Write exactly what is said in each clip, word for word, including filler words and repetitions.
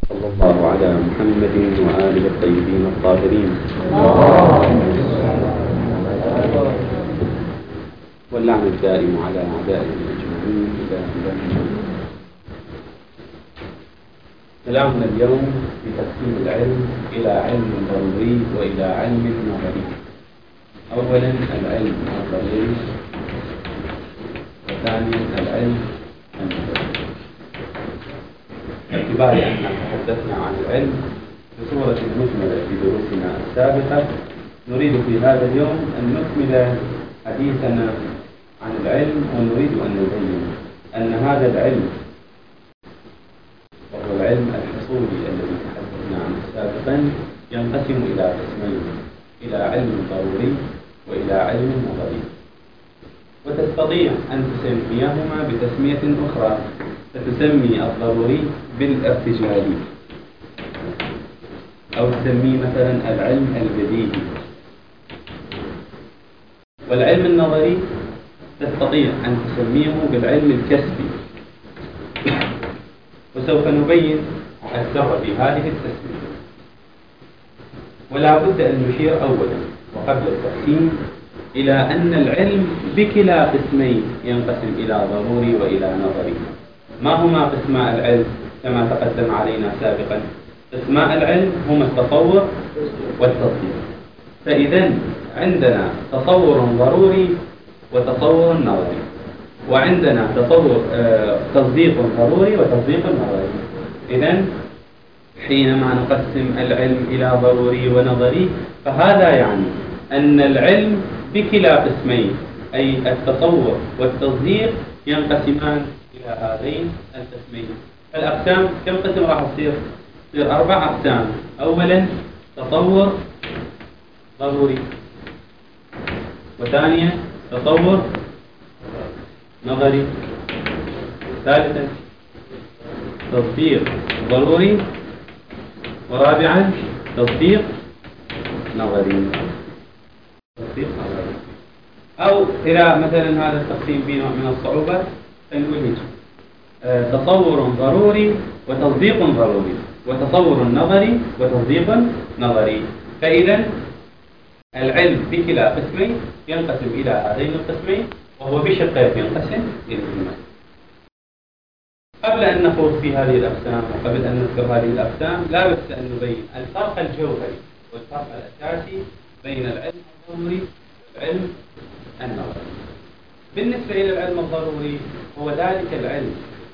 صلى الله على محمد وآله الطيبين الطاهرين واللعن الدائم على أعدائهم أجمعين إلى يوم. كلامنا اليوم في تقسيم العلم إلى علم ضروري وإلى علم نظري. أولا العلم الضروري، وثانيا العلم النظري. باعتبار أننا تحدثنا عن العلم بصورة مجملة في دروسنا السابقة، نريد في هذا اليوم أن نكمل حديثنا عن العلم، ونريد أن نبين أن هذا العلم وهو العلم الحصولي الذي تحدثنا عنه سابقا ينقسم إلى قسمين، إلى علم ضروري وإلى علم نظري. وتستطيع أن تسميهما بتسمية أخرى، فتسمي الضروري بالارتجالي، أو تسميه مثلا العلم البديهي. والعلم النظري تستطيع أن تسميه بالعلم الكسبي، وسوف نبين السر في هذه التسمية. ولا بد أن نشير أولا وقبل التقسيم إلى أن العلم بكلا قسمين ينقسم إلى ضروري وإلى نظري. ما هما قسماء العلم كما تقدم علينا سابقا؟ قسماء العلم هما التصور والتصديق. فإذا عندنا تصور ضروري وتصور نظري، وعندنا تصور آه تصديق ضروري وتصديق نظري. إذا حينما نقسم العلم إلى ضروري ونظري، فهذا يعني أن العلم بكلا قسمين، أي التصور والتصديق، ينقسمان إلى هذين القسمين. الأقسام كم قسم راح تصير؟ تصير أربع أقسام. أولا تصور ضروري، وثانيا تصور نظري، ثالثا تصديق ضروري، ورابعا تصديق نظري. تصديق نظري. أو إلى مثلا هذا التقسيم فيه نوع من الصعوبة، فنقول هيك: آه تصور ضروري وتصديق ضروري، وتصور نظري وتصديق نظري. فإذا العلم بكلا قسمين ينقسم إلى هذين القسمين، وهو بشقين ينقسم إلى قسمين. قبل أن نخوض في هذه الأقسام وقبل أن نذكر هذه الأقسام، لا بد أن نبين الفرق الجوهري والفرق الأساسي بين العلم الضروري والعلم النظري. بالنسبة إلى العلم الضروري، هو ذلك العلم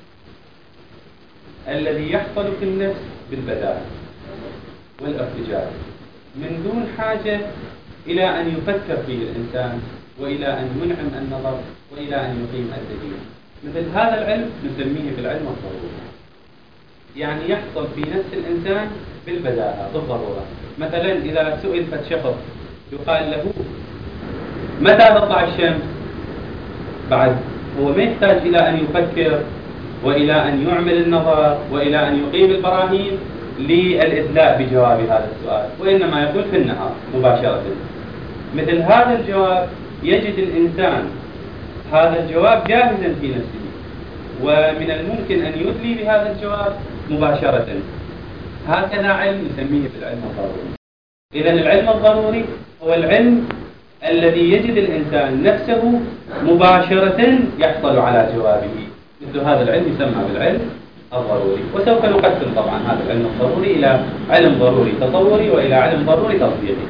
الذي يحصل في النفس بالبداهة والارتجال من دون حاجة إلى أن يفكر فيه الإنسان، وإلى أن ينعم النظر، وإلى أن يقيم الدليل. مثل هذا العلم نسميه بالعلم الضروري، يعني يحصل في نفس الإنسان بالبداهة بالضرورة. مثلا إذا سئل شخص يقال له: متى تطلع الشمس؟ بعد هو ما يحتاج إلى أن يفكر وإلى أن يعمل النظر وإلى أن يقيم البراهين للإدلاء بجواب هذا السؤال، وإنما يقول في النهار مباشرة. مثل هذا الجواب يجد الإنسان هذا الجواب جاهزا في نفسه، ومن الممكن أن يدلي بهذا الجواب مباشرة. هكذا علم نسميه بالعلم الضروري. إذا العلم الضروري هو العلم الذي يجد الإنسان نفسه مباشرة يحصل على جوابه. مثل هذا العلم يسمى بالعلم الضروري. وسوف نقسم طبعا هذا العلم الضروري إلى علم ضروري تصوري وإلى علم ضروري تصديقي.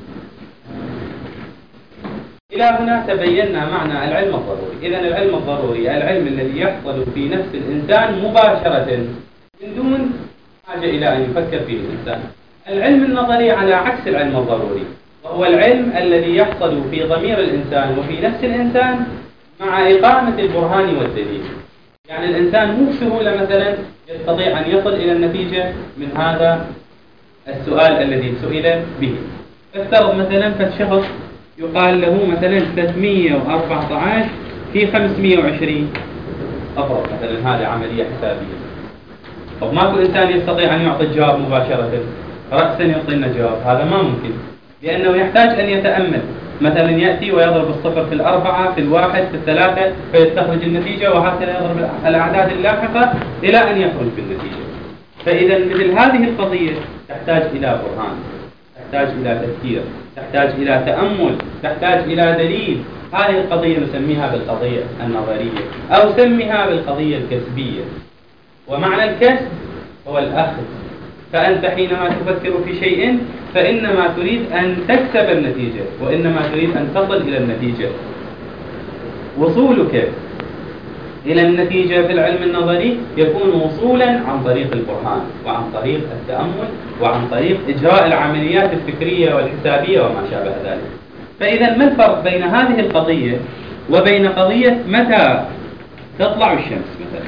إلى هنا تبينا معنى العلم الضروري. إذن العلم الضروري العلم الذي يحصل في نفس الإنسان مباشرة من دون حاجة إلى أن يفكر فيه الإنسان. العلم النظري على عكس العلم الضروري، وهو العلم الذي يحصل في ضمير الإنسان وفي نفس الإنسان مع إقامة البرهان والدليل. يعني الإنسان مو بسهولة مثلا يستطيع أن يصل إلى النتيجة من هذا السؤال الذي سئل به. افترض مثلا فالشخص يقال له مثلا ثلاثمئة وأربعة عشر في خمسمئة وعشرين، أفرض مثلا هذه عملية حسابية. طب ماكو إنسان يستطيع أن يعطي الجواب مباشرة رأسا يعطينا جواب، هذا ما ممكن، لأنه يحتاج أن يتأمل. مثلا يأتي ويضرب الصفر في الأربعة في الواحد في الثلاثة فيستخرج النتيجة، وهكذا يضرب الأعداد اللاحقة إلى أن يخرج بالنتيجة. فإذا مثل هذه القضية تحتاج إلى برهان، تحتاج إلى تفكير، تحتاج إلى تأمل، تحتاج إلى دليل. هذه القضية نسميها بالقضية النظرية أو سميها بالقضية الكسبية. ومعنى الكسب هو الأخذ. فأنت حينما تفكر في شيء فإنما تريد أن تكسب النتيجة، وإنما تريد أن تصل إلى النتيجة. وصولك إلى النتيجة في العلم النظري يكون وصولا عن طريق البرهان، وعن طريق التأمل، وعن طريق إجراء العمليات الفكرية والحسابية وما شابه ذلك. فإذا ما الفرق بين هذه القضية وبين قضية متى تطلع الشمس مثلا؟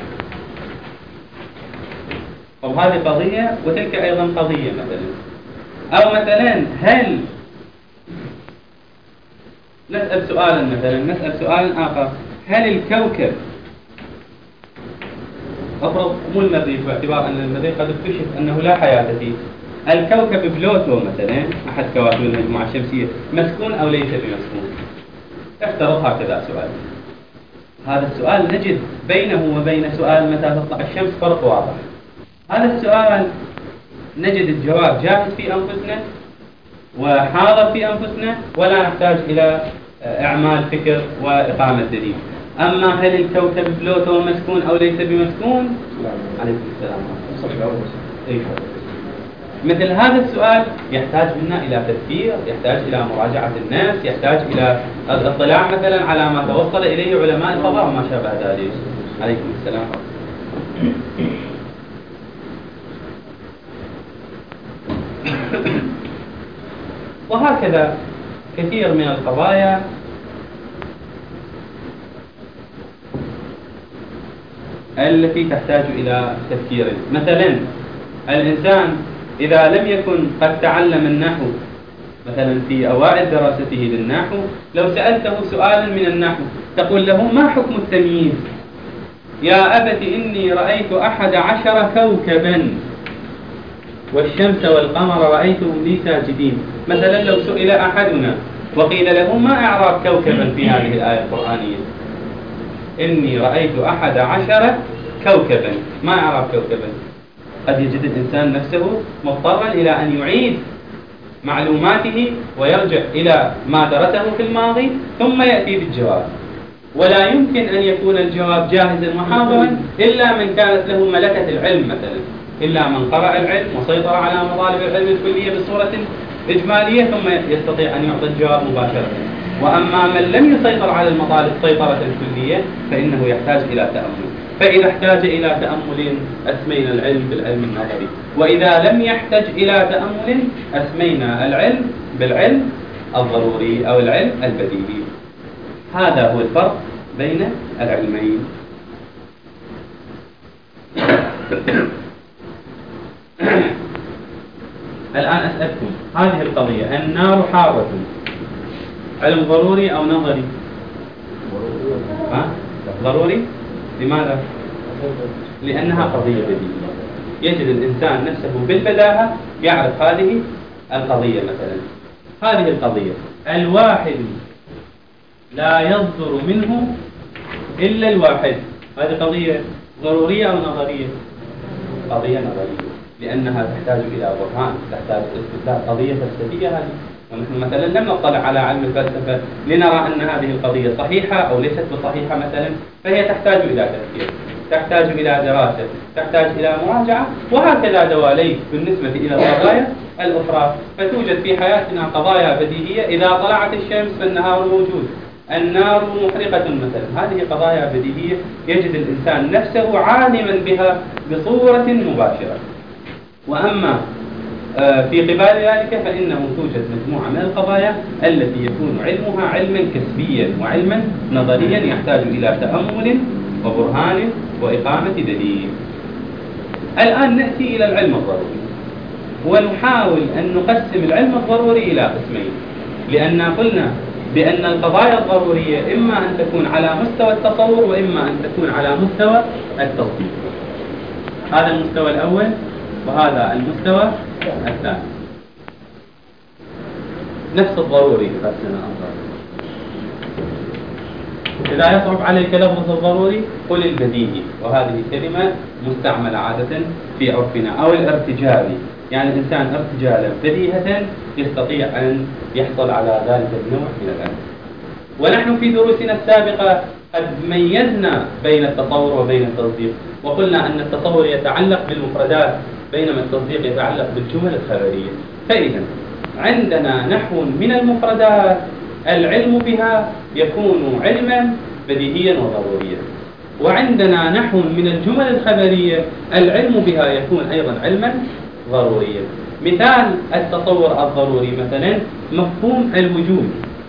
أو هذه قضية وتلك أيضا قضية مثلا. أو مثلا هل نسأل سؤالا مثلا نسأل سؤالا آخر: هل الكوكب، أفرض مو المريخ باعتبار أن المريخ قد اكتشف أنه لا حياة فيه، الكوكب بلوتو مثلا أحد كواكب المجموعة الشمسية مسكون أو ليس بمسكون؟ افترض هكذا سؤال. هذا السؤال نجد بينه وبين سؤال متى تطلع الشمس فرق واضح. هذا السؤال نجد الجواب جاهز في أنفسنا وحاضر في أنفسنا، ولا نحتاج إلى إعمال فكر وإقامة دليل. أما هل الكوكب بلوتو مسكون أو ليس بمسكون؟ عليكم السلام. مثل هذا السؤال يحتاج منا إلى تفكير، يحتاج إلى مراجعة الناس، يحتاج إلى الاطلاع مثلا على ما توصل إليه علماء الفضاء وما شابه ذلك. عليكم السلام. وهكذا كثير من القضايا التي تحتاج إلى تفكير. مثلا الإنسان إذا لم يكن قد تعلم النحو مثلا في أوائل دراسته للنحو، لو سألته سؤالا من النحو تقول له: ما حكم التمييز؟ يا أبت إني رأيت أحد عشر كوكبا والشمس والقمر رأيتهم لي ساجدين. مثلا لو سئل أحدنا وقيل له: ما إعراب كوكبا في هذه الآية القرآنية؟ إني رأيت أحد عشر كوكبا، ما إعراب كوكبا؟ قد يجد الإنسان نفسه مضطرا إلى أن يعيد معلوماته ويرجع إلى ما درسه في الماضي ثم يأتي بالجواب. ولا يمكن أن يكون الجواب جاهزا وحاضرا إلا من كانت له ملكة العلم مثلا، إلا من قرأ العلم وسيطر على مطالب العلم الكلية بصورة إجمالية ثم يستطيع أن يعطي الجواب مباشرة. وأما من لم يسيطر على المطالب سيطرة كلية فإنه يحتاج إلى تأمل. فإذا احتاج إلى تأمل أسمينا العلم بالعلم النظري، وإذا لم يحتج إلى تأمل أسمينا العلم بالعلم الضروري أو العلم البديهي. هذا هو الفرق بين العلمين. الآن أسألكم: هذه القضية النار حارة علم ضروري أو نظري؟ ها؟ ضروري. لماذا؟ لأنها قضية بديهية، يجد الإنسان نفسه بالبداهة يعرف هذه القضية. مثلا هذه القضية: الواحد لا يصدر منه إلا الواحد، هذه قضية ضرورية أو نظرية؟ قضية نظرية، لأنها تحتاج إلى برهان، تحتاج استدلال، قضية فلسفية هذه. ونحن مثلا لم نطلع على علم الفلسفة لنرى أن هذه القضية صحيحة أو ليست بصحيحة مثلا، فهي تحتاج إلى تفكير، تحتاج إلى دراسة، تحتاج إلى مراجعة. وهكذا دواليك بالنسبة إلى القضايا الأخرى. فتوجد في حياتنا قضايا بديهية: إذا طلعت الشمس فالنهار موجود، النار محرقة مثلا. هذه قضايا بديهية يجد الإنسان نفسه عالما بها بصورة مباشرة. وأما في قبال ذلك فإنه توجد مجموعة من القضايا التي يكون علمها علما كسبيا وعلما نظريا يحتاج إلى تأمل وبرهان وإقامة دليل. الآن نأتي إلى العلم الضروري ونحاول أن نقسم العلم الضروري إلى قسمين، لأن قلنا بأن القضايا الضرورية إما أن تكون على مستوى التصور وإما أن تكون على مستوى التطبيق. هذا المستوى الأول وهذا المستوى الثاني. نفس الضروري قسم الأمر. إذا يصعب عليك لفظ الضروري قل البديهي، وهذه كلمة مستعملة عادة في عرفنا، أو الارتجالي، يعني الإنسان ارتجالا بديهة يستطيع أن يحصل على ذلك النوع من العلم. ونحن في دروسنا السابقة قد ميزنا بين التصور وبين التصديق، وقلنا أن التصور يتعلق بالمفردات بينما التصديق يتعلق بالجمل الخبرية. فإذا عندنا نحو من المفردات العلم بها يكون علما بديهيا وضروريا، وعندنا نحو من الجمل الخبرية العلم بها يكون أيضا علما ضروريا. مثال التصور الضروري مثلا مفهوم الوجود.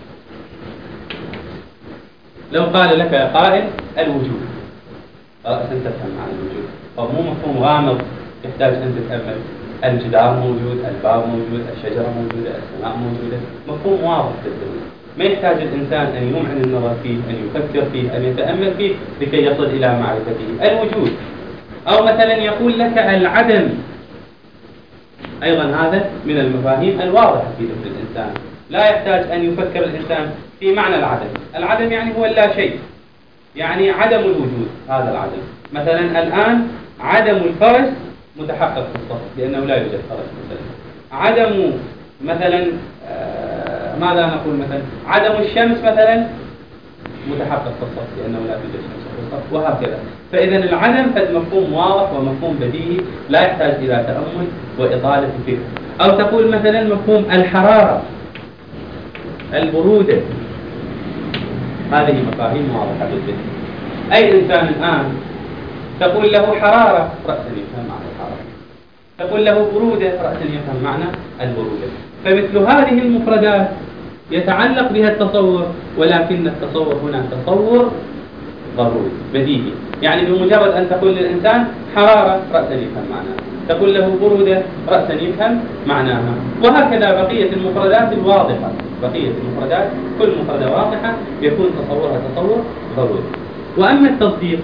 لو قال لك قائل الوجود، رأسا تفهم عن الوجود، أو مو مفهوم غامض يحتاج أن تتأمل. الجدار موجود، الباب موجود، الشجرة موجودة، السماء موجودة، مفهوم واضح جدا ما يحتاج الإنسان أن يمعن النظر فيه، أن يفكر فيه، أن يتأمل فيه لكي يصل إلى معرفته. الوجود. أو مثلا يقول لك العدم، أيضا هذا من المفاهيم الواضحة في ذهن الإنسان، لا يحتاج أن يفكر الإنسان في معنى العدم. العدم يعني هو لا شيء، يعني عدم الوجود. هذا العدم مثلا الآن عدم الفرس متحقق في الصف لأنه لا يوجد فرس مثلا. عدم مثلا آه ماذا نقول مثلا عدم الشمس مثلا متحقق في الصف لأنه لا توجد شمس في الصف، وهكذا. فإذا العدم قد مفهوم واضح ومفهوم بديهي لا يحتاج إلى تأمل وإطالة فكر. أو تقول مثلا مفهوم الحرارة، البرودة، هذه مفاهيم واضحة جدا. أي إنسان الآن تقول له حرارة رأسا يفهم معنى الحرارة، تقول له برودة رأسا يفهم معنى البرودة. فمثل هذه المفردات يتعلق بها التصور، ولكن التصور هنا تصور ضروري بديهي، يعني بمجرد أن تقول للإنسان حرارة رأسا يفهم معناها، تقول له برودة رأسا يفهم معناها، وهكذا بقية المفردات الواضحة. بقية المفردات كل مفردة واضحة يكون تصورها تصور ضروري. وأما التصديق،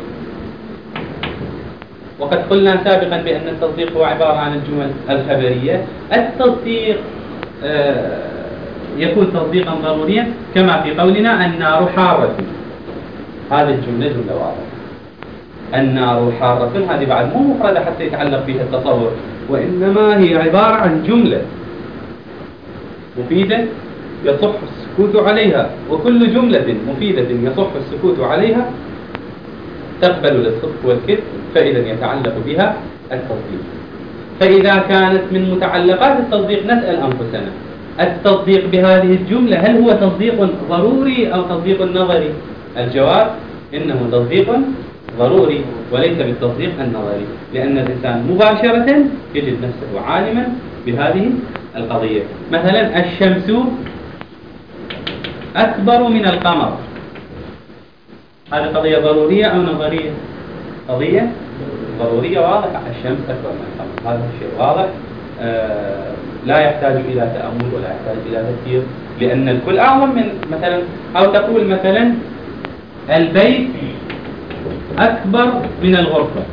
وقد قلنا سابقا بأن التصديق هو عبارة عن الجمل الخبرية. التصديق آه يكون تصديقا ضروريا كما في قولنا النار حارة. هذه الجملة جملة واضحة. النار حارة هذه بعد مو مفردة حتى يتعلق بها التصور، وإنما هي عبارة عن جملة مفيدة يصح السكوت عليها، وكل جملة مفيدة يصح السكوت عليها تقبل للصدق والكذب، فإذا يتعلق بها التصديق. فإذا كانت من متعلقات التصديق نسأل أنفسنا التصديق بهذه الجملة هل هو تصديق ضروري أو تصديق نظري؟ الجواب إنه تصديق ضروري وليس بالتصديق النظري، لأن الإنسان مباشرة يجد نفسه عالما بهذه القضية. مثلا الشمس أكبر من القمر، هذه قضية ضرورية أو نظرية؟ قضية ضرورية واضحة، الشمس أكبر من القمر، هذا الشيء واضح آه لا يحتاج إلى تأمل ولا يحتاج إلى تفكير، لأن الكل أعظم من مثلا. أو تقول مثلا البيت أكبر من الغرفة،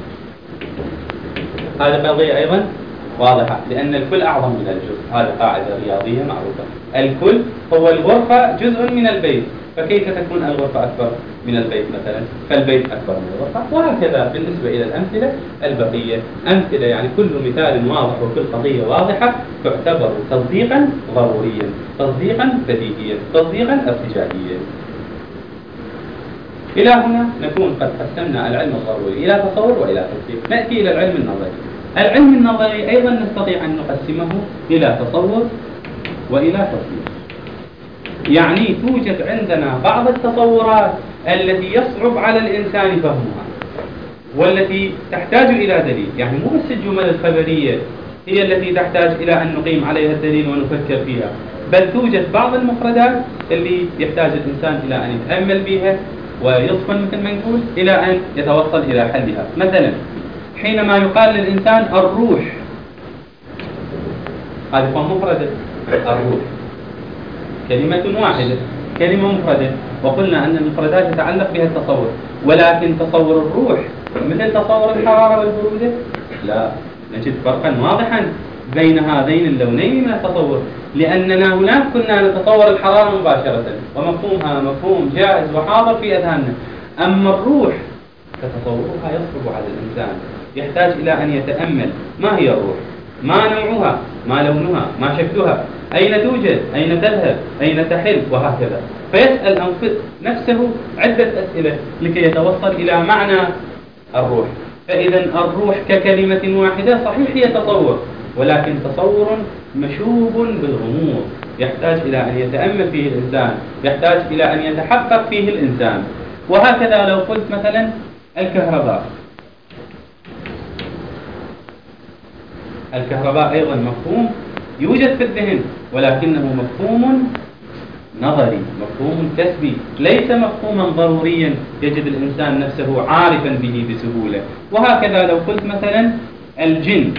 هذه قضية أيضا واضحة، لأن الكل أعظم من الجزء، هذه قاعدة رياضية معروفة. الكل هو الغرفة جزء من البيت، فكيف تكون الغرفة أكبر من البيت مثلا؟ فالبيت أكبر من الغرفة، وهكذا بالنسبة إلى الأمثلة البقية. أمثلة يعني كل مثال واضح وكل قضية واضحة تعتبر تصديقا ضروريا، تصديقا بديهيا، تصديقا ارتجاليا. إلى هنا نكون قد قسمنا العلم الضروري إلى تصور وإلى تصديق. نأتي إلى العلم النظري. العلم النظري أيضا نستطيع أن نقسمه إلى تصور وإلى تصديق. يعني توجد عندنا بعض التصورات التي يصعب على الإنسان فهمها والتي تحتاج إلى دليل، يعني مو بس الجمل الخبرية هي التي تحتاج إلى أن نقيم عليها الدليل ونفكر فيها، بل توجد بعض المفردات اللي يحتاج الإنسان إلى أن يتأمل بها ويصفن مثل ما نقول إلى أن يتوصل إلى حلها. مثلا حينما يقال للإنسان الروح، هذه مفردة، الروح كلمة واحدة، كلمة مفردة، وقلنا أن المفردات يتعلق بها التصور، ولكن تصور الروح مثل تصور الحرارة والبرودة لا، نجد فرقا واضحا بين هذين اللونين من التصور، لأننا هناك كنا نتصور الحرارة مباشرة ومفهومها مفهوم جائز وحاضر في أذهاننا، أما الروح فتصورها يصعب على الإنسان، يحتاج إلى أن يتأمل ما هي الروح، ما نوعها، ما لونها، ما شكلها، أين توجد، أين تذهب، أين تحل، وهكذا. فيسأل نفسه عدة أسئلة لكي يتوصل إلى معنى الروح. فإذا الروح ككلمة واحدة صحيح هي تصور، ولكن تصور مشوب بالغموض، يحتاج إلى أن يتأمل فيه الإنسان، يحتاج إلى أن يتحقق فيه الإنسان. وهكذا لو قلت مثلا الكهرباء، الكهرباء أيضا مفهوم يوجد في الذهن، ولكنه مفهوم نظري، مفهوم كسبي، ليس مفهوما ضروريا يجد الإنسان نفسه عارفا به بسهولة. وهكذا لو قلت مثلا الجن،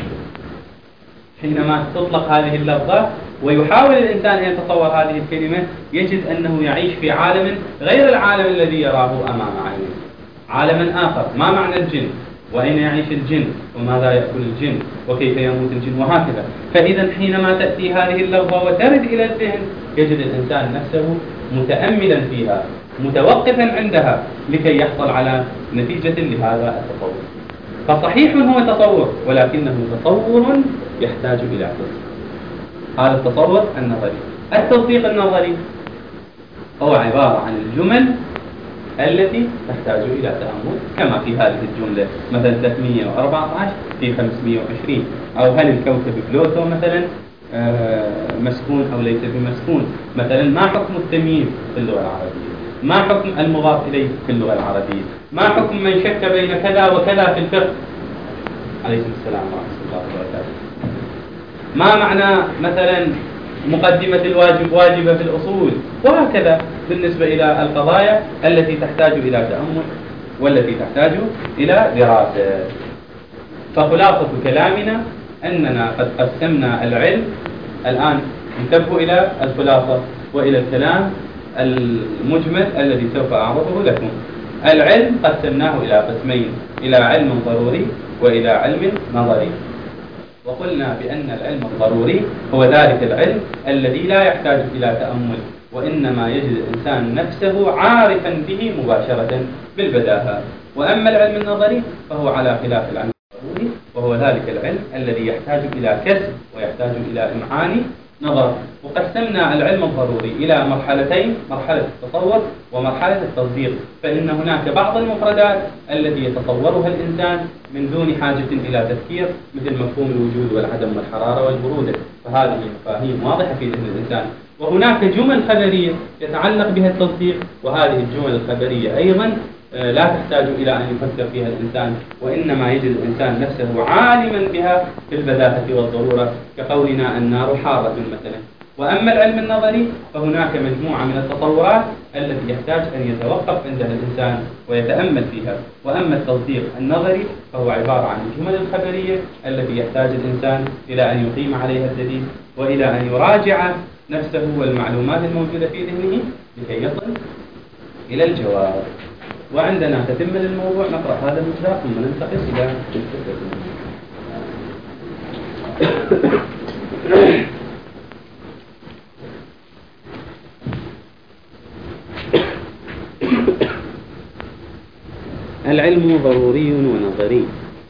حينما تطلق هذه اللفظة ويحاول الإنسان أن يتصور هذه الكلمة يجد أنه يعيش في عالم غير العالم الذي يراه أمام عينه، عالما آخر. ما معنى الجن؟ وأين يعيش الجن؟ وماذا يأكل الجن؟ وكيف يموت الجن؟ وهكذا. فإذا حينما تأتي هذه اللفظة وترد إلى الذهن يجد الإنسان نفسه متأملا فيها، متوقفا عندها لكي يحصل على نتيجة لهذا التصور. فصحيح هو تصور، ولكنه تصور يحتاج إلى تصديق. هذا التصور النظري. التصديق النظري هو عبارة عن الجمل التي تحتاج إلى تأمل، كما في هذه الجملة مثلا ثلاثمئة وأربعة عشر في خمسمئة وعشرين، أو هل الكوكب بلوتو مثلا مسكون أو ليس بمسكون، مثلا ما حكم التمييز في اللغة العربية، ما حكم المضاف إليه في اللغة العربية، ما حكم من شك بين كذا وكذا في الفقه. عليكم السلام ورحمة الله وبركاته. ما معنى مثلا مقدمة الواجب واجبة في الأصول، وهكذا بالنسبة إلى القضايا التي تحتاج إلى تأمل والتي تحتاج إلى دراسة. فخلاصة كلامنا أننا قد قسمنا العلم، الآن انتبهوا إلى الخلاصة وإلى الكلام المجمل الذي سوف أعرضه لكم. العلم قسمناه إلى قسمين، إلى علم ضروري وإلى علم نظري. وقلنا بأن العلم الضروري هو ذلك العلم الذي لا يحتاج إلى تأمل، وإنما يجد الإنسان نفسه عارفا به مباشرة بالبداهة. وأما العلم النظري فهو على خلاف العلم الضروري، وهو ذلك العلم الذي يحتاج إلى كسب ويحتاج إلى إمعان نظر. وقسمنا العلم الضروري إلى مرحلتين، مرحلة التصور ومرحلة التصديق. فإن هناك بعض المفردات التي يتصورها الإنسان من دون حاجة إلى تفكير، مثل مفهوم الوجود والعدم والحرارة والبرودة، فهذه مفاهيم واضحة في ذهن الإنسان. وهناك جمل خبرية يتعلق بها التصديق، وهذه الجمل الخبرية أيضا لا تحتاج إلى أن يفكر فيها الإنسان، وإنما يجد الإنسان نفسه عالما بها في البداهة والضرورة، كقولنا النار حارة مثلا. وأما العلم النظري فهناك مجموعة من التصورات التي يحتاج أن يتوقف عندها الإنسان ويتأمل فيها. وأما التصديق النظري فهو عبارة عن الجمل الخبرية التي يحتاج الإنسان إلى أن يقيم عليها الدليل، وإلى أن يراجع نفسه والمعلومات الموجودة في ذهنه لكي يصل إلى الجواب. وعندنا تتمة الموضوع نقرأ هذا المجزء ثم ننتقل إلى العلم ضروري ونظري.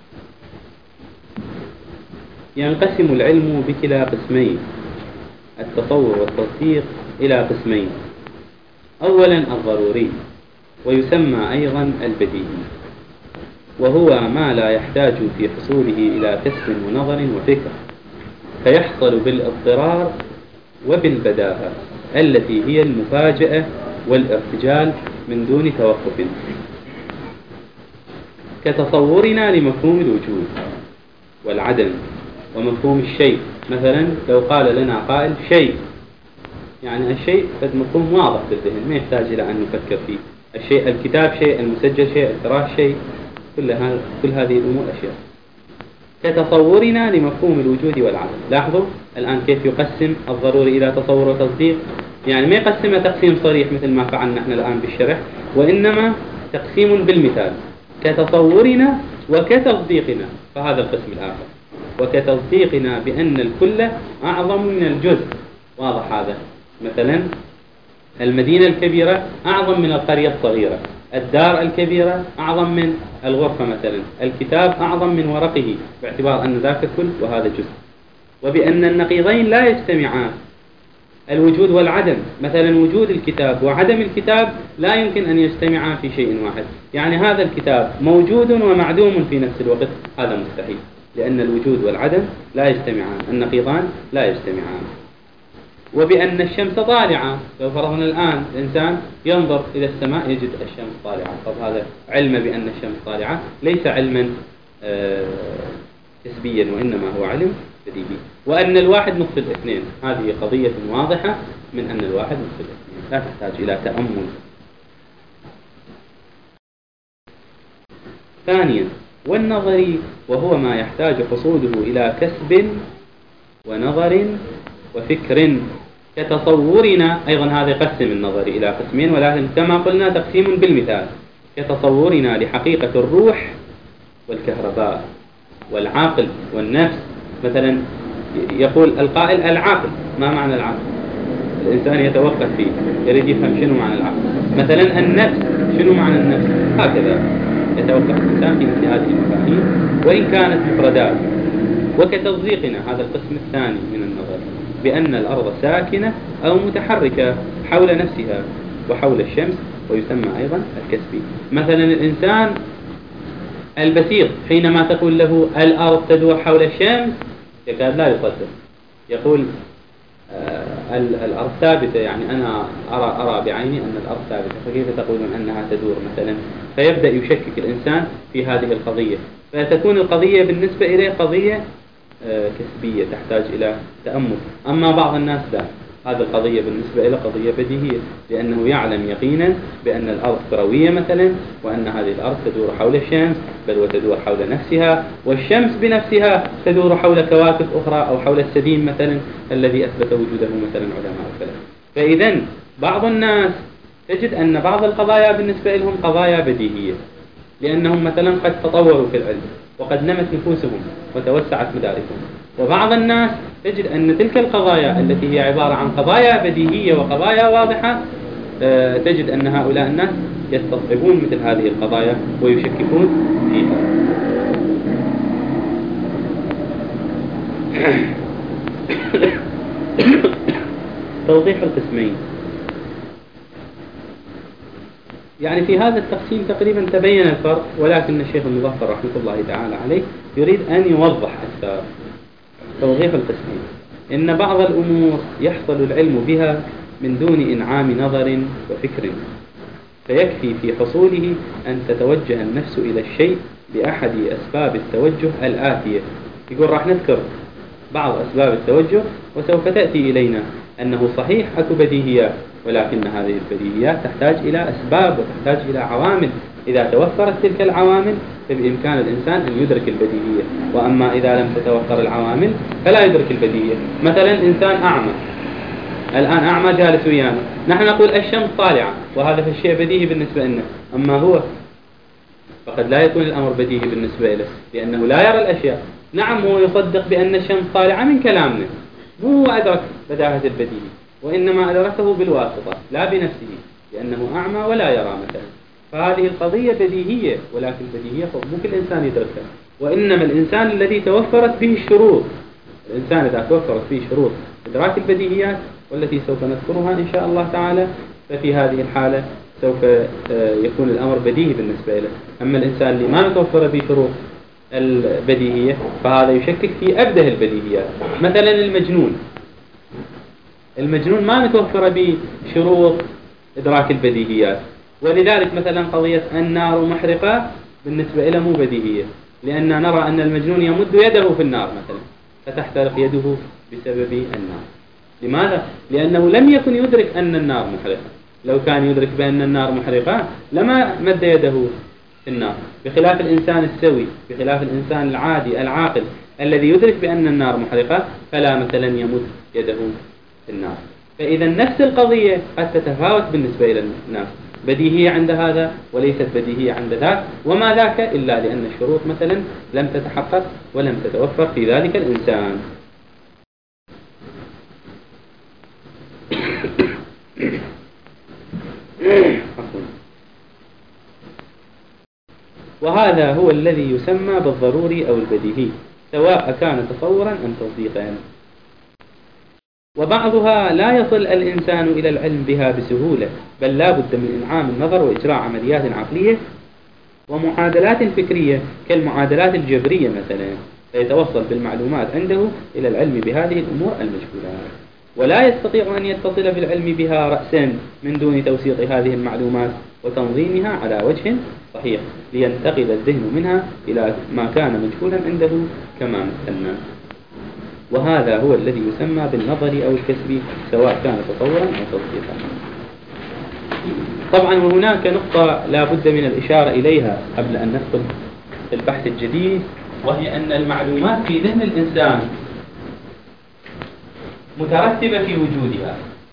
ينقسم العلم بكلا قسمين، التصور والتصديق، إلى قسمين. أولا الضروري، ويسمى أيضا البديهي، وهو ما لا يحتاج في حصوله إلى كسب ونظر وفكر، فيحصل بالاضطرار وبالبداهة التي هي المفاجأة والارتجال من دون توقف، كتصورنا لمفهوم الوجود والعدم ومفهوم الشيء. مثلا لو قال لنا قائل شيء، يعني الشيء قد مفهوم واضح بالذهن ما يحتاج إلى أن نفكر فيه. الشيء الكتاب شيء، المسجل شيء، الفراش شيء، كل, كل هذه الأمور أشياء. كتصورنا لمفهوم الوجود والعدم. لاحظوا الآن كيف يقسم الضروري إلى تصور وتصديق، يعني ما يقسمها تقسيم صريح مثل ما فعلنا احنا الآن بالشرح، وإنما تقسيم بالمثال، كتصورنا وكتصديقنا. فهذا القسم الآخر. وكتصديقنا بأن الكل أعظم من الجزء. واضح هذا؟ مثلا المدينة الكبيرة أعظم من القرية الصغيرة، الدار الكبيرة أعظم من الغرفة مثلا، الكتاب أعظم من ورقه، باعتبار أن ذاك كل وهذا جزء. وبأن النقيضين لا يجتمعان، الوجود والعدم، مثلا وجود الكتاب وعدم الكتاب لا يمكن أن يجتمعا في شيء واحد، يعني هذا الكتاب موجود ومعدوم في نفس الوقت، هذا مستحيل، لأن الوجود والعدم لا يجتمعان، النقيضان لا يجتمعان. وبأن الشمس طالعة، لو فرضنا الآن الإنسان ينظر إلى السماء يجد الشمس طالعة، طب هذا علم بأن الشمس طالعة ليس علما حسبيا، آه وإنما هو علم بديهي. وأن الواحد نصف الاثنين، هذه قضية واضحة من أن الواحد نصف الاثنين، لا تحتاج إلى تأمل. ثانيا، والنظري وهو ما يحتاج حصوله إلى كسب ونظر وفكر كتصورنا، أيضا هذا يقسم النظري إلى قسمين، ولكن كما قلنا تقسيم بالمثال، كتصورنا لحقيقة الروح والكهرباء والعقل والنفس. مثلا يقول القائل العقل، ما معنى العقل؟ الإنسان يتوقف فيه، يريد يفهم شنو معنى العقل. مثلا النفس، شنو معنى النفس؟ هكذا يتوقف الإنسان في مثل هذه المفاهيم وإن كانت مفردات. وكتصديقنا، هذا القسم الثاني من النظر، بأن الأرض ساكنة أو متحركة حول نفسها وحول الشمس، ويسمى أيضا الكسبي. مثلا الإنسان البسيط حينما تقول له الأرض تدور حول الشمس يكاد لا يصدق، يقول آه الأرض ثابتة، يعني أنا أرى, أرى بعيني أن الأرض ثابتة، فكيف تقولون أنها تدور مثلا؟ فيبدأ يشكك الإنسان في هذه القضية، فتكون القضية بالنسبة إليه قضية آه كسبية تحتاج إلى تأمل. أما بعض الناس لا، هذه القضية بالنسبة إلى قضية بديهية، لأنه يعلم يقينا بأن الأرض كروية مثلا، وأن هذه الأرض تدور حول الشمس، بل وتدور حول نفسها، والشمس بنفسها تدور حول كواكب أخرى أو حول السديم مثلا الذي أثبت وجوده مثلا علماء الفلك. فإذا بعض الناس تجد أن بعض القضايا بالنسبة لهم قضايا بديهية، لأنهم مثلا قد تطوروا في العلم وقد نمت نفوسهم وتوسعت مداركهم. وبعض الناس تجد أن تلك القضايا التي هي عبارة عن قضايا بديهية وقضايا واضحة، تجد أن هؤلاء الناس يستصعبون مثل هذه القضايا ويشككون فيها. توضيح القسمين، يعني في هذا التقسيم تقريبا تبين الفرق، ولكن الشيخ المظفر رحمة الله تعالى عليه يريد أن يوضح أكثر. توضيح القسمين: إن بعض الأمور يحصل العلم بها من دون إنعام نظر وفكر، فيكفي في حصوله أن تتوجه النفس إلى الشيء بأحد أسباب التوجه الآتية. يقول راح نذكر بعض أسباب التوجه وسوف تأتي إلينا أنه صحيح أكو بديهيات، ولكن هذه البديهيات تحتاج إلى أسباب وتحتاج إلى عوامل، إذا توفرت تلك العوامل فبإمكان الإنسان أن يدرك البديهية، وأما إذا لم تتوفر العوامل فلا يدرك البديهية. مثلا إنسان أعمى، الآن أعمى جالس ويانا، نحن نقول الشمس طالعة، وهذا في الشيء بديهي بالنسبة لنا، أما هو فقد لا يكون الأمر بديهي بالنسبة له، لأنه لا يرى الأشياء. نعم هو يصدق بأن الشمس طالعة من كلامنا، مو هو أدرك بداهة البديهي، وإنما أدركه بالواسطة لا بنفسه، لأنه أعمى ولا يرى مثلا. فهذه القضية بديهية، ولكن البديهية مو كل إنسان يدركها، وإنما الإنسان الذي توفرت به الشروط. الإنسان إذا توفرت به شروط إدراك البديهيات والتي سوف نذكرها إن شاء الله تعالى، ففي هذه الحالة سوف يكون الأمر بديهي بالنسبة له. أما الإنسان اللي ما متوفر به شروط البديهية فهذا يشكك في أبده البديهيات. مثلا المجنون، المجنون ما متوفر به شروط إدراك البديهيات، ولذلك مثلا قضية النار محرقة بالنسبة له مو بديهية، لأننا نرى أن المجنون يمد يده في النار مثلا فتحترق يده بسبب النار. لماذا؟ لأنه لم يكن يدرك أن النار محرقة، لو كان يدرك بأن النار محرقة لما مد يده في النار، بخلاف الإنسان السوي، بخلاف الإنسان العادي العاقل الذي يدرك بأن النار محرقة فلا مثلا يمد يده في النار. فإذا نفس القضية قد تتفاوت بالنسبة إلى الناس، بديهية عند هذا وليست بديهية عند ذاك، وما ذاك إلا لأن الشروط مثلا لم تتحقق ولم تتوفر في ذلك الإنسان. وهذا هو الذي يسمى بالضروري أو البديهي، سواء كان تصورا أم تصديقا. وبعضها لا يصل الإنسان إلى العلم بها بسهولة، بل لا بد من إنعام النظر وإجراء عمليات عقلية ومعادلات فكرية كالمعادلات الجبرية مثلا، فيتوصل بالمعلومات عنده إلى العلم بهذه الأمور المجهولات. ولا يستطيع أن يتصل بالعلم بها رأسا من دون توثيق هذه المعلومات وتنظيمها على وجه صحيح، لينتقل الذهن منها إلى ما كان مجهولا عنده كما مثلنا. وهذا هو الذي يسمى بالنظري أو الكسبي، سواء كان تصورا أو تصديقا. طبعا وهناك نقطة لا بد من الإشارة إليها قبل أن ندخل في البحث الجديد، وهي أن المعلومات في ذهن الإنسان مترتبة في وجودها.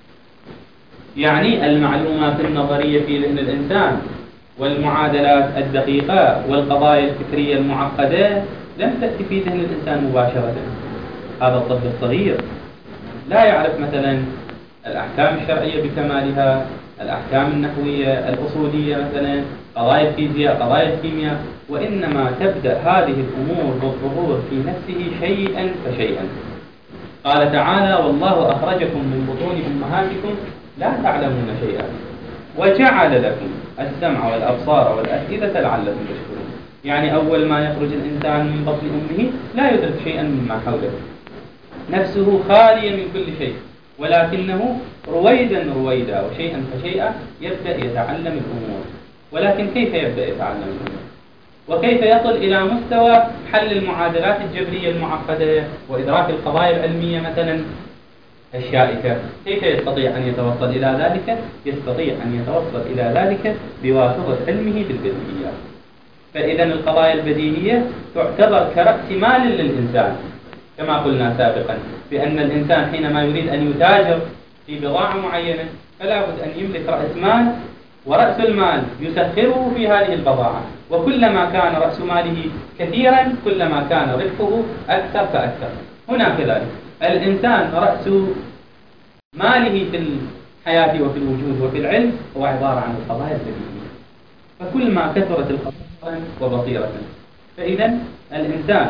يعني المعلومات النظرية في ذهن الإنسان والمعادلات الدقيقة والقضايا الفكرية المعقدة لم تأتي في ذهن الإنسان مباشرة. هذا الطفل الصغير لا يعرف مثلا الأحكام الشرعية بكمالها، الأحكام النحوية الأصولية مثلا، قضايا الفيزياء، قضايا الكيمياء، وإنما تبدأ هذه الأمور بالظهور في نفسه شيئا فشيئا. قال تعالى: والله أخرجكم من بطون أمهاتكم لا تعلمون شيئا وجعل لكم السمع والأبصار والأفئدة لعلكم تشكرون. يعني أول ما يخرج الإنسان من بطن أمه لا يدرك شيئا مما حوله، نفسه خالية من كل شيء، ولكنه رويدا رويدا وشيئا فشيئا يبدأ يتعلم الأمور. ولكن كيف يبدأ يتعلم الأمور؟ وكيف يصل إلى مستوى حل المعادلات الجبرية المعقدة وإدراك القضايا العلمية مثلا الشائكة؟ كيف يستطيع أن يتوصل إلى ذلك؟ يستطيع أن يتوصل إلى ذلك بواسطة علمه بالبديهيات. فإذا القضايا البديهية تعتبر كرأس مال للإنسان، كما قلنا سابقا بأن الإنسان حينما يريد أن يتاجر في بضاعة معينة فلا بد أن يملك رأس مال، ورأس المال يسخره في هذه البضاعة، وكلما كان رأس ماله كثيرا كلما كان ربحه أكثر فأكثر. هنا كذلك الإنسان رأس ماله في الحياة وفي الوجود وفي العلم هو عبارة عن القضايا البديهية، فكل ما كثرت القضايا وبصيرة. فإذا الإنسان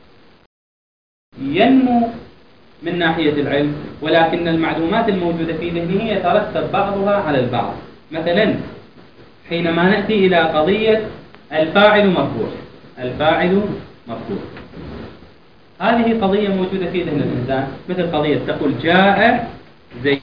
ينمو من ناحية العلم، ولكن المعلومات الموجودة في ذهنه يترتب بعضها على البعض. مثلا حينما نأتي إلى قضية الفاعل مرفوع، الفاعل مرفوع، هذه قضية موجودة في ذهن الإنسان، مثل قضية تقول جاء زيد.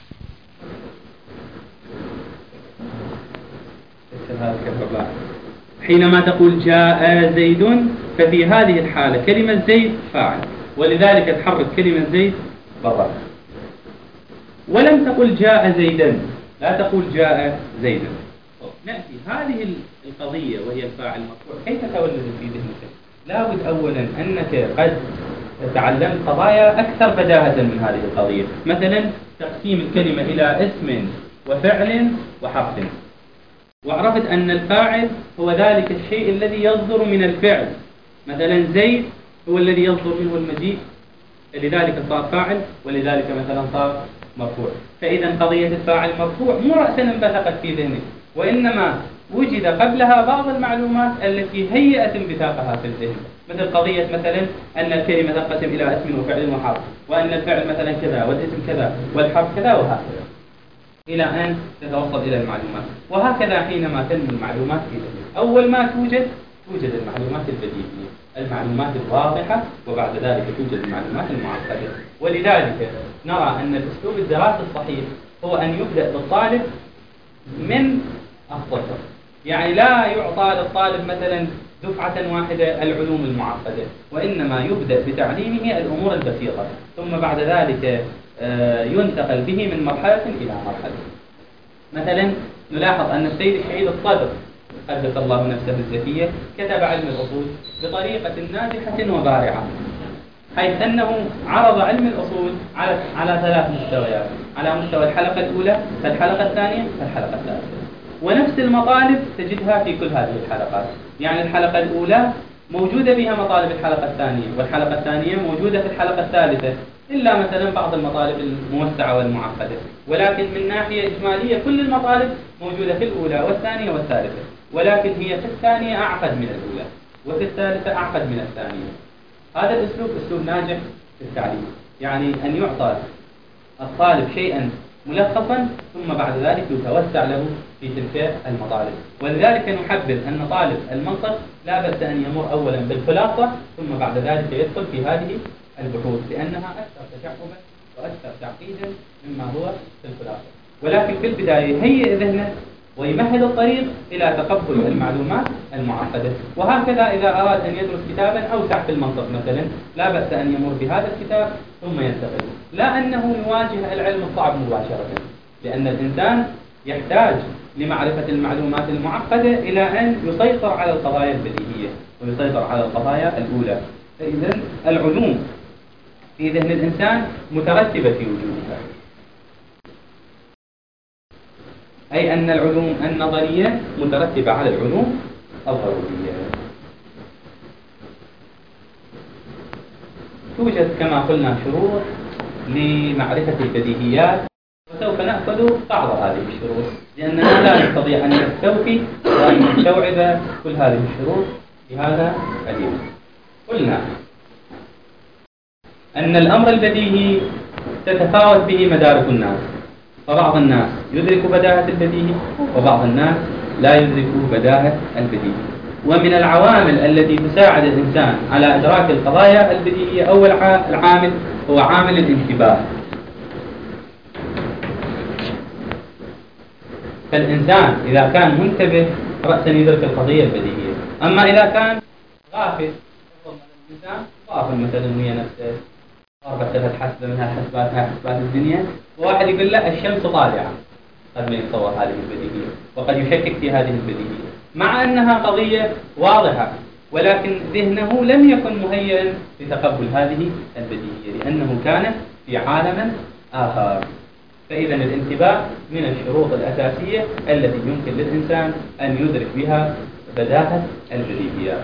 حينما تقول جاء زيد ففي هذه الحالة كلمة زيد فاعل، ولذلك تحرك كلمة زيد برا. ولم تقل جاء زيدا، لا تقول جاء زيدا. نأتي هذه القضية وهي الفاعل المرفوع كيف تولد في ذهنك؟ لابد أولا أنك قد تعلمت قضايا أكثر بداهة من هذه القضية، مثلا تقسيم الكلمة إلى اسم وفعل وحرف، وعرفت أن الفاعل هو ذلك الشيء الذي يصدر من الفعل. مثلا زيد هو الذي يصدر منه المجيء، لذلك صار فاعل، ولذلك مثلا صار مرفوع. فإذا قضية الفاعل مرفوع مو رأسا انبثقت في ذهنك، وإنما وجد قبلها بعض المعلومات التي هيئت انبثاقها في الذهن، مثل قضية مثلا أن الكلمة تنقسم إلى اسم وفعل وحرف، وأن الفعل مثلا كذا والاسم كذا والحرف كذا، وهكذا إلى أن تتوصل إلى المعلومات. وهكذا حينما تنمو المعلومات في ذهنك، أول ما توجد توجد المعلومات البديهية، المعلومات الواضحة، وبعد ذلك توجد المعلومات المعقدة. ولذلك نرى أن الأسلوب الدراسي الصحيح هو أن يبدأ بالطالب من الصفر، يعني لا يعطى للطالب مثلا دفعة واحدة العلوم المعقدة، وإنما يبدأ بتعليمه الأمور البسيطة، ثم بعد ذلك ينتقل به من مرحلة إلى مرحلة. مثلا نلاحظ أن السيد الشهيد الصدر قدس الله نفسه الزكية كتب علم الأصول بطريقة ناجحة وبارعة، حيث أنه عرض علم الأصول على على ثلاث مستويات: على مستوى الحلقة الأولى، فالحلقة الثانية، فالحلقة الثالثة. ونفس المطالب تجدها في كل هذه الحلقات. يعني الحلقة الأولى موجودة فيها مطالب الحلقة الثانية، والحلقة الثانية موجودة في الحلقة الثالثة، إلا مثلا بعض المطالب الموسعة والمعقدة، ولكن من ناحية إجمالية كل المطالب موجودة في الأولى والثانية والثالثة، ولكن هي في الثانية أعقد من الأولى، وفي الثالثة أعقد من الثانية. هذا الأسلوب أسلوب ناجح في التعليم، يعني أن يعطى الطالب شيئا ملخصا ثم بعد ذلك يتوسع له في تلك المطالب. ولذلك نحبذ أن طالب المنطق لا بأس أن يمر أولا بالخلاصة ثم بعد ذلك يدخل في هذه البحوث، لأنها أكثر تشعبا وأكثر تعقيدا مما هو في الخلاصة. ولكن في البداية يهيئ ذهنه ويمهد الطريق إلى تقبل المعلومات المعقدة. وهكذا إذا أراد أن يدرس كتابا أوسع في المنطق مثلا لا بأس أن يمر بهذا الكتاب ثم ينتقل، لا أنه يواجه العلم الصعب مباشرة، لأن الإنسان يحتاج لمعرفة المعلومات المعقدة إلى أن يسيطر على القضايا البديهية ويسيطر على القضايا الأولى. فإذا العلوم في ذهن الإنسان مترتبة في وجودها، أي أن العلوم النظرية مترتبة على العلوم الضرورية. توجد كما قلنا شروط لمعرفة البديهيات، وسوف نأخذ بعض هذه الشروط لأننا لا نستطيع أن نستوفي وأن نستوعب كل هذه الشروط في هذا اليوم. قلنا أن الأمر البديهي تتفاوت به مدارك الناس، فبعض الناس يدرك بداهة البديهي وبعض الناس لا يدرك بداهة البديهي. ومن العوامل التي تساعد الإنسان على إدراك القضايا البديهية أول العامل هو عامل الانتباه. فالإنسان إذا كان منتبه رأسا يدرك القضية البديهية، أما إذا كان غافل الإنسان غافل مثلا ويا نفسه أربع ثلاث حسبة من هالحسبات هاي حسبات الدنيا، وواحد يقول له الشمس طالعة، قد ما يتصور هذه البديهية وقد يشكك في هذه البديهية مع أنها قضية واضحة، ولكن ذهنه لم يكن مهيئا لتقبل هذه البديهية لأنه كان في عالم آخر. فإذا الانتباه من الشروط الأساسية التي يمكن للإنسان أن يدرك بها بداهة البديهيات.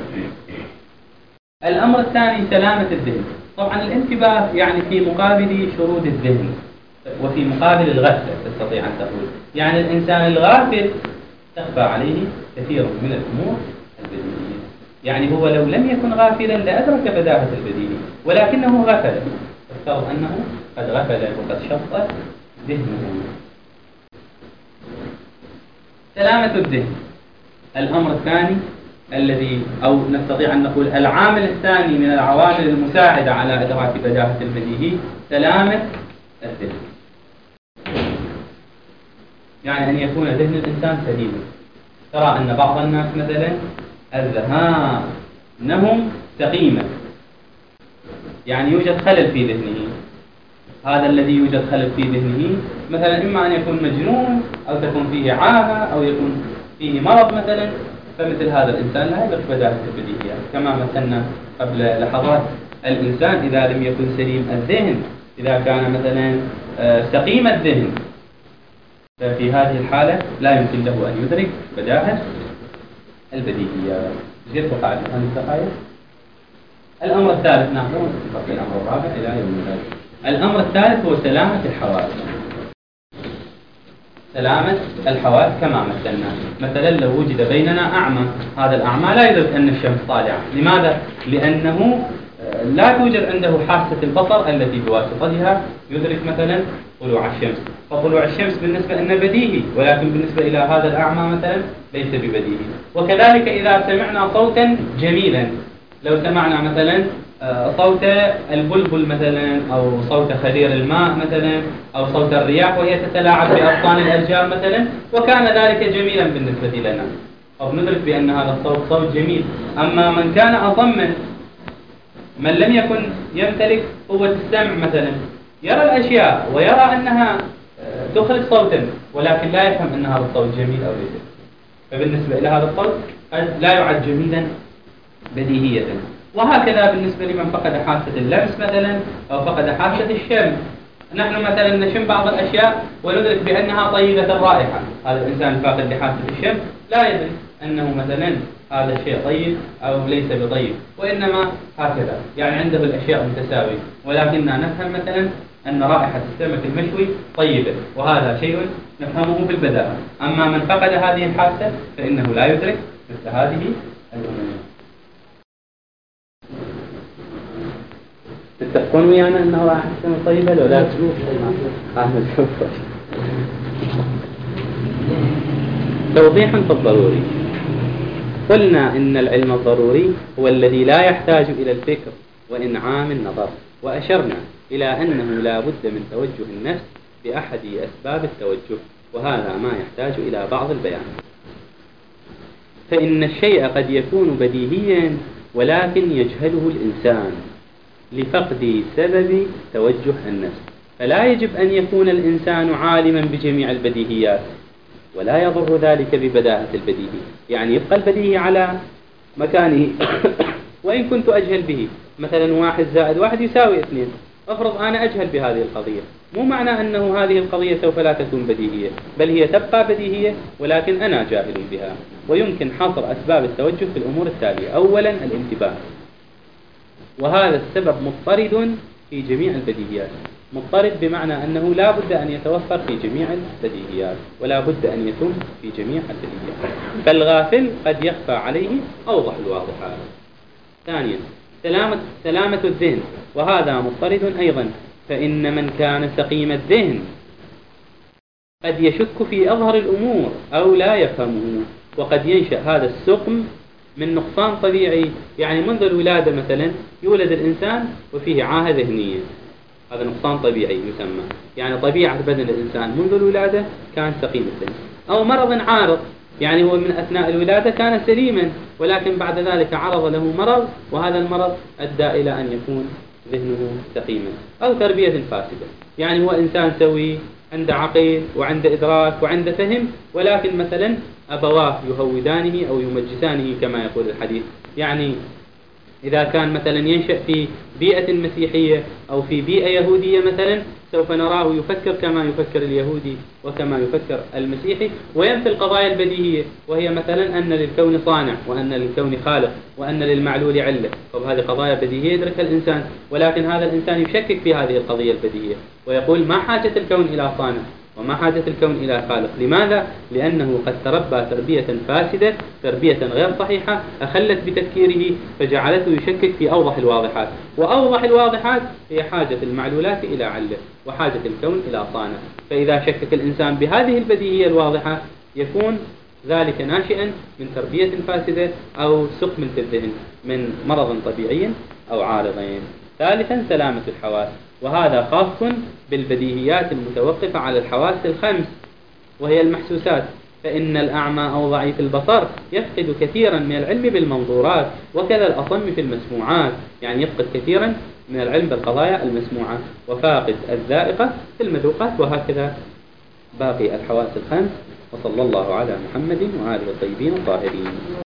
الأمر الثاني سلامة الذهن. طبعا الانتباه يعني في مقابل شرود الذهن وفي مقابل الغفلة، تستطيع أن تقول يعني الإنسان الغافل تخفى عليه كثير من الأمور البديهية. يعني هو لو لم يكن غافلا لأدرك بداهة البديهي ولكنه غفل، افترض أنه قد غفل وقد شط ذهنه. سلامة الذهن الأمر الثاني الذي أو نستطيع أن نقول العامل الثاني من العوامل المساعدة على إدراك بداهة البديهي سلامة الذهن. يعني أن يكون ذهن الإنسان سليما. ترى أن بعض الناس مثلا أذهانهم سقيمة، يعني يوجد خلل في ذهنه. هذا الذي يوجد خلل في ذهنه مثلا إما أن يكون مجنون أو تكون فيه عاهة أو يكون فيه مرض مثلا، فمثل هذا الإنسان لا يدرك بداهة البديهيات. كما مثلنا قبل لحظات الإنسان إذا لم يكن سليم الذهن، إذا كان مثلا سقيم الذهن، ففي هذه الحالة لا يمكن له أن يدرك بداهة البديهيات. زيد وقاعدة عن التخيل. الأمر الثالث نحن نفصل الأمر الرابع إلى يوم الغد. الأمر الثالث هو سلامة الحواس. سلامة الحواس كما مثلنا، مثلا لو وجد بيننا أعمى، هذا الأعمى لا يدرك أن الشمس طالعة. لماذا؟ لأنه لا توجد عنده حاسة البصر التي بواسطتها يدرك مثلا طلوع الشمس. فطلوع الشمس بالنسبة لنا بديهي، ولكن بالنسبة إلى هذا الأعمى مثلا ليس ببديهي. وكذلك إذا سمعنا صوتا جميلا، لو سمعنا مثلا صوت البلبل مثلا أو صوت خرير الماء مثلا أو صوت الرياح وهي تتلاعب بأغصان الأشجار مثلا، وكان ذلك جميلا بالنسبة لنا، أو ندرك بأن هذا الصوت صوت جميل. أما من كان أصما، من لم يكن يمتلك قوة السمع مثلا، يرى الأشياء ويرى أنها تخرج صوتا ولكن لا يفهم أن هذا الصوت جميل أو ليس، فبالنسبة إلى هذا الصوت قد لا يعد جميلا بديهية. وهكذا بالنسبة لمن فقد حاسة اللمس مثلا أو فقد حاسة الشم، نحن مثلا نشم بعض الأشياء وندرك بأنها طيبة الرائحة، هذا الإنسان الفاقد لحاسة الشم لا يدري أنه مثلا هذا الشيء طيب أو ليس بطيب، وإنما هكذا يعني عنده الأشياء متساوية، ولكننا نفهم مثلا أن رائحة السمك المشوي طيبة، وهذا شيء نفهمه في البداهة. أما من فقد هذه الحاسة فإنه لا يدرك مثل هذه الأمور. تتفقون ويانا أنه رائحة السمك طيبة لو لا تشوف توضيحا فالضروري. قلنا إن العلم الضروري هو الذي لا يحتاج إلى الفكر وإنعام النظر، وأشرنا إلى أنه لا بد من توجه النفس بأحد أسباب التوجه، وهذا ما يحتاج إلى بعض البيان. فإن الشيء قد يكون بديهيا ولكن يجهله الإنسان لفقد سبب توجه النفس، فلا يجب أن يكون الإنسان عالما بجميع البديهيات، ولا يضر ذلك ببداهة البديهي، يعني يبقى البديهي على مكانه وإن كنت أجهل به. مثلا واحد زائد واحد يساوي اثنين، أفرض أنا أجهل بهذه القضية، مو معنى أنه هذه القضية سوف لا تكون بديهية، بل هي تبقى بديهية ولكن أنا جاهل بها. ويمكن حصر أسباب التوجه في الأمور التالية. أولا الانتباه، وهذا السبب مضطرد في جميع البديهيات. مضطرد بمعنى أنه لا بد أن يتوفر في جميع البديهيات، ولا بد أن يتم في جميع البديهيات، فالغافل قد يخفى عليه أوضح الواضحات. ثانيا سلامة, سلامة الذهن، وهذا مضطرد أيضا، فإن من كان سقيم الذهن قد يشك في أظهر الأمور أو لا يفهمه، وقد ينشأ هذا السقم من نقصان طبيعي. يعني منذ الولادة مثلا يولد الإنسان وفيه عاهة ذهنية، هذا نقصان طبيعي يسمى، يعني طبيعة بدن الإنسان منذ الولادة كان سقيم الذهن. أو مرض عارض، يعني هو من أثناء الولادة كان سليما ولكن بعد ذلك عرض له مرض، وهذا المرض أدى إلى أن يكون ذهنه سقيما. أو تربية فاسدة، يعني هو إنسان سوي عنده عقل وعنده إدراك وعنده فهم، ولكن مثلا أبواه يهودانه أو يمجسانه كما يقول الحديث. يعني إذا كان مثلا ينشأ في بيئة مسيحية أو في بيئة يهودية مثلا، سوف نراه يفكر كما يفكر اليهودي وكما يفكر المسيحي، وينفي القضايا البديهية، وهي مثلا أن للكون صانع وأن للكون خالق وأن للمعلول علة. طب هذه قضايا بديهية يدركها الإنسان، ولكن هذا الإنسان يشكك في هذه القضية البديهية ويقول ما حاجة الكون إلى صانع وما حاجة الكون إلى خالق. لماذا؟ لأنه قد تربى تربية فاسدة، تربية غير صحيحة أخلت بتفكيره فجعلته يشكك في أوضح الواضحات، وأوضح الواضحات هي حاجة المعلولات إلى علة وحاجة الكون إلى صانع. فإذا شكك الإنسان بهذه البديهية الواضحة يكون ذلك ناشئا من تربية فاسدة أو سقم في الذهن من مرض طبيعي أو عارضين. ثالثا سلامة الحواس، وهذا خاص بالبديهيات المتوقفة على الحواس الخمس وهي المحسوسات، فإن الأعمى أو ضعيف البصر يفقد كثيرا من العلم بالمنظورات، وكذا الأصم في المسموعات، يعني يفقد كثيرا من العلم بالقضايا المسموعة، وفاقد الذائقة في المذوقات، وهكذا باقي الحواس الخمس. وصلى الله على محمد وآله الطيبين الطاهرين.